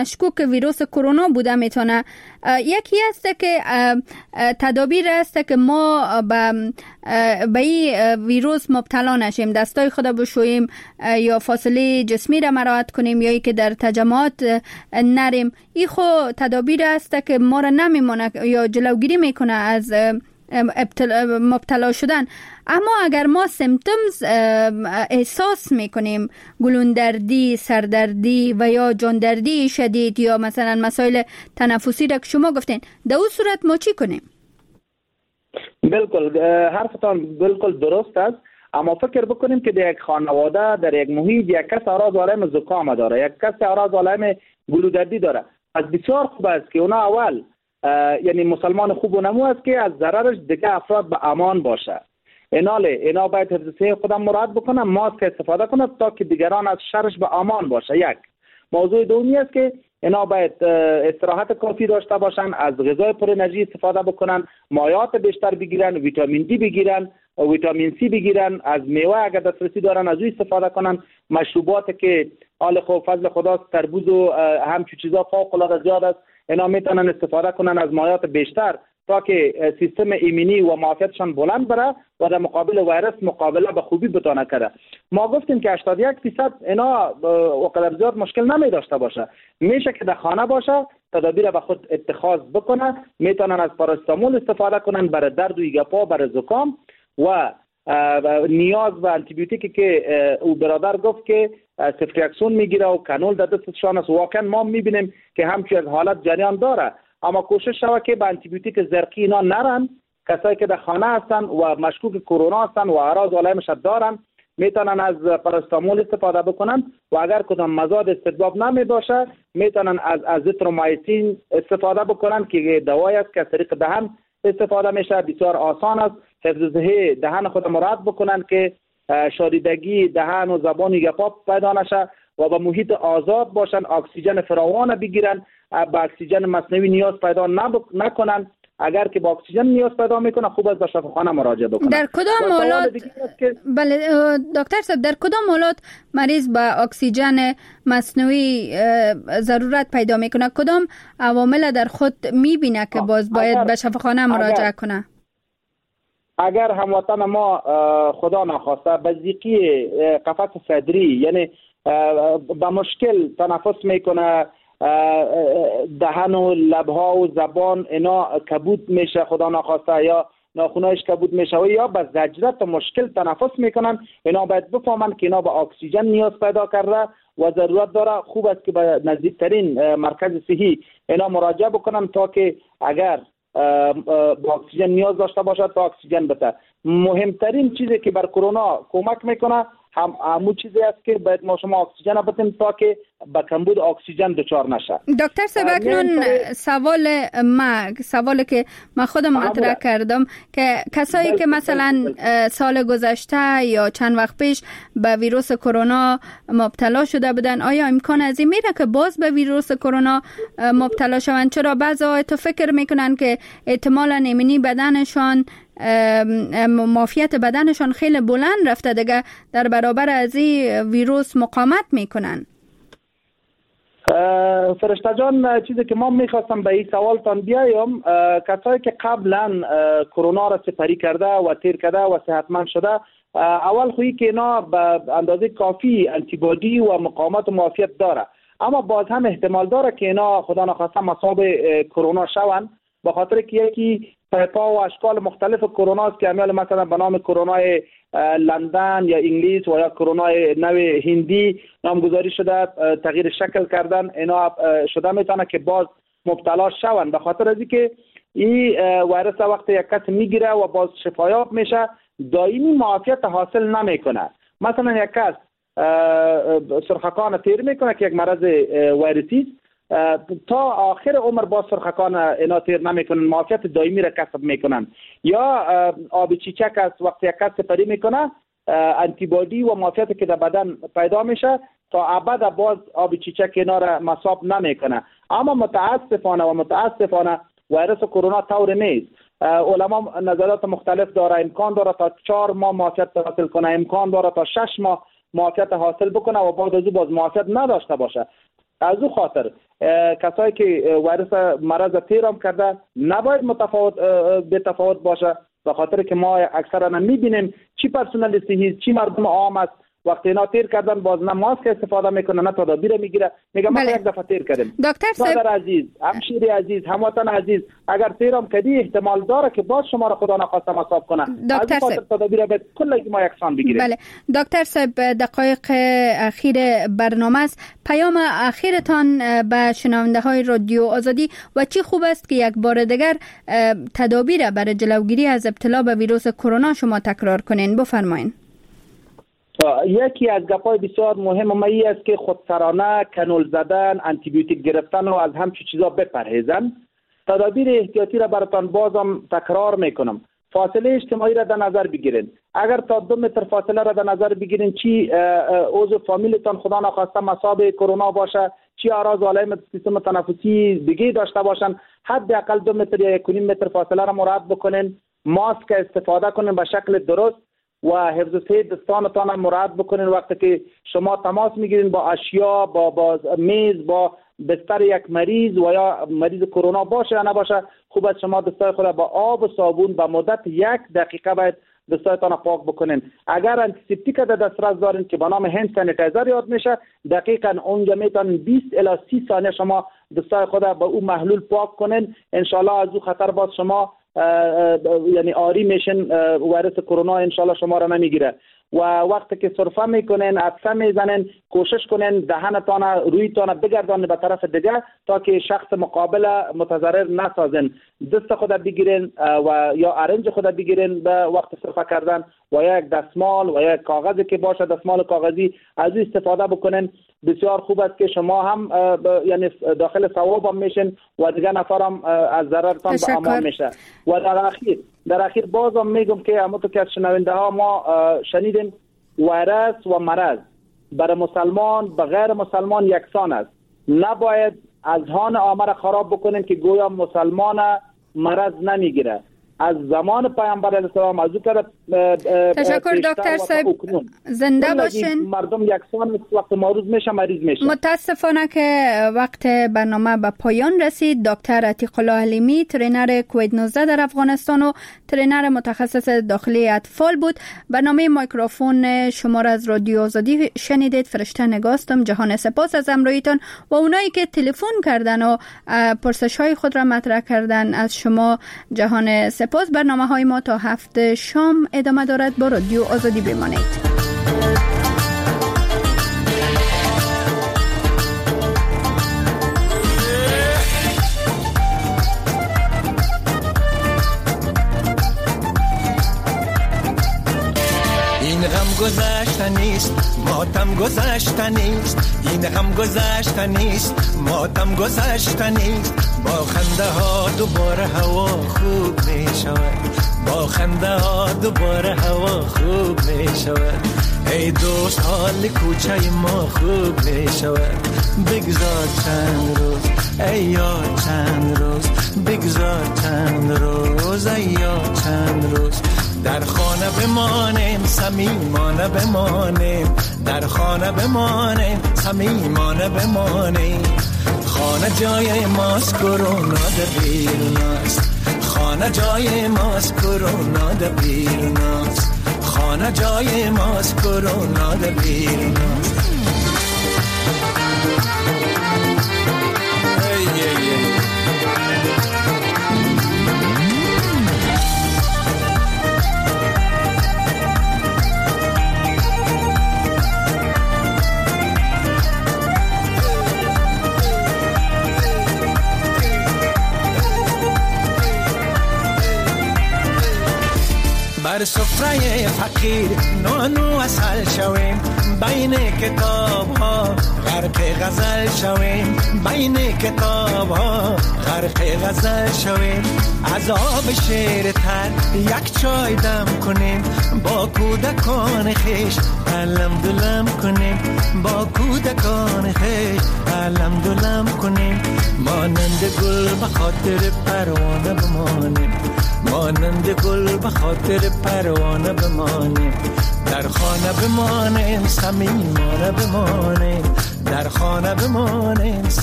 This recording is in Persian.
مشکوک ویروس کرونا بوده میتونه. یکی است که تدابیر است که ما به این ویروس مبتلا نشیم، دستای خود بشوییم یا فاصله جسمی را مراعات کنیم یا که در تجمعات نریم. این خو تدابیر است که ما را نمیمونه یا جلوگیری میکنه از مبتلا شدن. اما اگر ما سیمپتومز احساس میکنیم، گلوندردی، سردردی و یا جاندردی شدید یا مثلا مسائل تنفسی را که شما گفتین، در اون صورت ما چی کنیم؟ بالکل حرفتان بالکل درست است. اما فکر بکنیم که در یک خانواده، در یک محیط، یک کس آراز علائم زکام داره، یک کس آراز علائم گلودردی داره، از بسیار خوب است که اونا اول یعنی مسلمان خوب و نمو است که از ضررش دیگه افراد به امان باشه. اینا باید حفظ صحت خودم مراعات بکنن، ماسک استفاده کنن تا که دیگران از شرش به امان باشه. یک موضوع دومی است که اینا باید استراحت کافی داشته باشن، از غذای پر انرژی استفاده بکنن، مایعات بیشتر بگیرن، ویتامین دی بگیرن، ویتامین سی بگیرن، از میوه اگر دسترسی دارن از او استفاده کنن، مشروبات که حال خوب فضل خداست، تربوز و همچون چیزا فوق العاده زیاد است، اینا میتونن استفاده کنن از مایعات بیشتر تا که سیستم ایمنی و معافیتشان بلند بره و در مقابل ویروس مقابله به خوبی بتونه کنه. ما گفتیم که 81% اینا وقدر زیاد مشکل نمی داشته باشه، میشه که در خانه باشه، تدابیر به خود اتخاذ بکنه، میتونن از پاراستامول استفاده کنن برای درد و ایگاپا، برای زکام و نیاز به آنتیبیوتیکی که او برادر گفت که سفریاکسون میگیره و کانول در دستشان است. واقعا ما میبینیم که همچون از حالت جریان داره، اما کوشش شود که به آنتیبیوتیک زرقی اینا نرن. کسایی که در خانه هستن و مشکوک کرونا هستن و اعراض علائمش دارن میتونن از پاراستامول استفاده بکنن و اگر کدام مزاد استجواب نمی باشه میتونن از ازیترومایسین استفاده بکنن که دوایی است که از طریق دهن استفاده میشه، بسیار آسان است. حفظ صحت دهن خود مراعات بکنن که شاریدگی دهن و زبان گپا پیدا نشه و به محیط آزاد باشن، اکسیژن فراوان بگیرن، به اکسیژن مصنوعی نیاز پیدا نکنن. اگر که با اکسیژن نیاز پیدا میکنه خوب است به شفاخانه مراجعه بکنه. در کدام حالات بله دکتر صاحب، در کدام حالات مریض با اکسیژن مصنوعی ضرورت پیدا میکنه؟ کدام عوامل در خود میبینه که باز باید به شفاخانه مراجعه کنه؟ اگر هموطن ما خدا نخواسته به ضیقی قفس صدری، یعنی با مشکل تنفس میکنه، دهن و لبها و زبان اینا کبود میشه خدا نخواسته، یا ناخونایش کبود میشه و یا به زجرت و مشکل تنفس میکنن، اینا باید بفهمن که اینا به اکسیژن نیاز پیدا کرده و ضرورت داره. خوب است که به نزدیکترین مرکز صحی اینا مراجعه بکنن تا که اگر با اکسیژن نیاز داشته باشد تا اکسیژن بده. مهمترین چیزی که بر کرونا کمک میکنه همون چیزی است که باید ما شما اکسیژن بدیم تا که به کمبود اکسیژن دچار نشه. دکتر صاحب اکنون سوالی که من خودم مطرح کردم که کسایی که مثلا سال گذشته یا چند وقت پیش به ویروس کرونا مبتلا شده بودن، آیا امکان از این میره که باز به ویروس کرونا مبتلا شوند؟ چرا بعضی تو فکر میکنن که احتمالاً ایمنی بدنشان، معافیت بدنشان خیلی بلند رفته دیگه در برابر از این ویروس مقاومت میکنن؟ فرشته جان، چیزی که ما میخواستم به این سوالتان بیایم، کسایی که قبلا کرونا را سپری کرده و تیر کرده و صحتمند شده، اول خویی که اینا به اندازه کافی انتیبادی و مقاومت و معافیت داره، اما باز هم احتمال داره که اینا خدا نخواسته مصاب کرونا شوند، به خاطر که یکی تایپ‌ها و اشکال مختلف کرونا است که امیال مثلا به نام کرونای لندن یا انگلیس و یا کرونای نو هندی نامگذاری شده، تغییر شکل کردن، اینا شده میتونه که باز مبتلا شوند. به خاطر از اینکه این ویروس وقتی یک کس میگیره و باز شفایاب میشه دائمی معافیت حاصل نمیکنه. مثلا یک کس سرخکان تیر میکنه که یک مرض ویروسی تا آخر عمر با سرخکان اینا تیر نمیکنن، معافیت دائمی را کسب میکنن. یا آب چیچک است، وقتی یک کس سپری میکنه انتیبادی و معافیت که در بدن پیدا میشه تا ابد باز آب چیچک اینا را مصاب نمیکنه. اما متاسفانه ویروس کرونا طور نیست. علما نظرات مختلف داره، امکان داره تا 4 ماه معافیت حاصل کنه، امکان داره تا 6 ماه معافیت حاصل بکنه و بعد از او باز معافیت نداشته باشه. از او خاطر کسایی که ویروس مرض تیرم کرده نباید به تفاوت باشه، به خاطر که ما اکثرا میبینیم چی پرسنل صحی چی مردم عام است وقتی اینا تیر کردن باز نه ماسک استفاده میکنه نه تدابیر میگیره، میگه ما یک دفعه تیر کردیم. دکتر صاحب عزیز، همشیری عزیز، هموطن عزیز، اگر تیرم کردی احتمال داره که باز شما را خدا نخواسته مصاب کنه. دکتر صاحب تدابیر باید کلی ما یکسان بگیریم. بله دکتر صاحب، دقایق اخیر برنامه است، پیام اخیرتان به شنونده های رادیو آزادی و چی خوب است که یک بار دیگر تدابیر برای جلوگیری از ابتلا به ویروس کرونا شما تکرار کنین، بفرمایید. یکی از گپای بسیار مهم ما است که خودسرانه کنول زدن، آنتی بیوتیک گرفتن و از همچین چیزا بپرهیزن. تدابیر احتیاطی را براتون بازم تکرار میکنم. فاصله اجتماعی را در نظر بگیرین. اگر تا 2 متر فاصله را در نظر بگیرین، چی عضو فامیلتان خدا نخواسته مصاب کرونا باشه، چی اعراض علائم سیستم تنفسی دیگه داشته باشن، حداقل 2 متر یا 1.5 متر فاصله را مراعات بکنین. ماسک استفاده کنین به شکل درست و حفظ صحت دستانتان هم مراعات بکنین. وقتی که شما تماس میگیرین با اشیا، با میز، با بستر یک مریض و یا مریض کرونا باشه یا نباشه، خوب است شما دستای خود با آب و صابون به مدت 1 دقیقه باید دستایتان پاک بکنین. اگر انتیسپتیک در دسترس دارین که به نام هند سانیتایزر یاد میشه، دقیقاً اونجا میتونین 20 الی 30 ثانیه شما دستای خود با او محلول پاک کنین. انشالله از او خطر باز شما یعنی آری میشن، ویروس کرونا انشالله شما را نمیگیره. و وقتی که سرفه میکنین، عطسه میزنین، کوشش کنین دهنتان رویتان بگردانید به طرف دیگه تا که شخص مقابل متضرر نسازین. دست خود بگیرین و یا ارنج خود بگیرین به وقت سرفه کردن و یک دستمال و یک کاغذی که باشه، دستمال کاغذی، از این استفاده بکنین. بسیار خوب است که شما هم یعنی داخل ثواب هم میشین و دیگه نفر هم از ضررتان به امان میشه. و در اخیر بازم میگم که همونطور که از شنونده ها ما شنیدیم، ویروس و مرض برای مسلمان به غیر مسلمان یکسان است. نباید اذهان عامه را خراب بکنیم که گویا مسلمان مرض نمیگیره. از زمان پیامبر علیه السلام از او تشکر دکتر صاحب، زنده باشین. مردم یکسان وقت معروض میشه مریض میشه. متاسفانه که وقت برنامه به پایان رسید. دکتر عتیق الله حلیمی، ترینر کووید 19 در افغانستان و ترینر متخصص داخلی اطفال بود. برنامه میکروفون شما را از رادیو آزادی شنیدید. فرشته نگاستم. جهان سپاس از همراهیتان و اونایی که تلفن کردن و پرسش‌های خود را مطرح کردن، از شما جهان سپاس. برنامه های ما تا 7 شام ادامه دارد. با رادیو آزادی بمانید. این غم گذشته نیست، ماتم گذشته نیست. این غم گذشته نیست، ماتم گذشته نیست. با خنده ها دوباره هوا خوب می شود. با خنده ها دوباره هوا خوب می شود. ای دوست حال کوچه ما خوب می شود. بگذار چند روز، ای یار چند روز. بگذار چند روز، ای یار چند روز. در خانه بمانیم، صمیمانه بمانیم. در خانه بمانیم، صمیمانه بمانیم. خانه جای ماست، کرونا در بیروناست. خانه جای ماست، کرونا در بیروناست. خانه جای ماست، کرونا در بیروناست. بر سفره فقیر نانو اصل شویم. بین کتاب ها غرق غزل شویم. بین کتاب ها غرق غزل شویم. از آب شیر تر یک چای دم کنیم. با کودکان خیش علم دلم کنیم. با کودکان خیش علم دلم کنیم. مانند گل به خاطر پروانه بمانیم. مانند گل به خاطر پروانه بمانیم. در خانه بمانیم، صمیمانه بمانیم. در خانه بمانیم